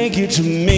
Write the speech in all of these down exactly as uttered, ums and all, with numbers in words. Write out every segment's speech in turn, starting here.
make it to me.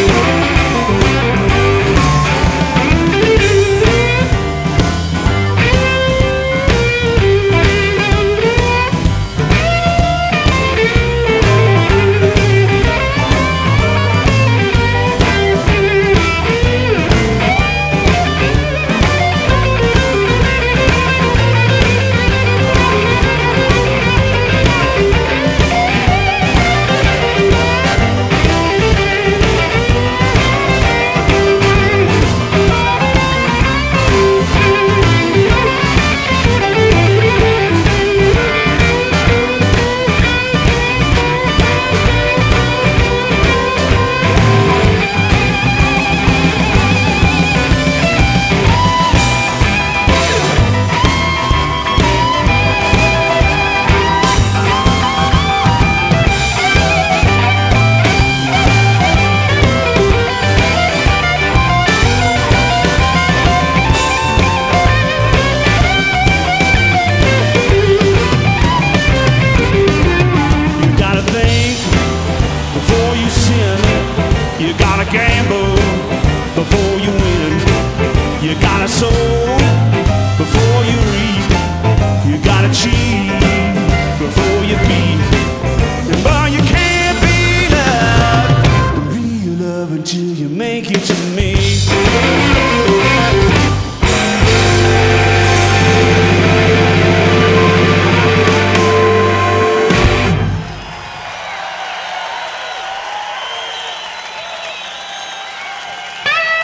You gotta gamble before you win. You gotta sow before you reap. You gotta cheat before you beat. And boy, you can't be loved, real love until you make it to me.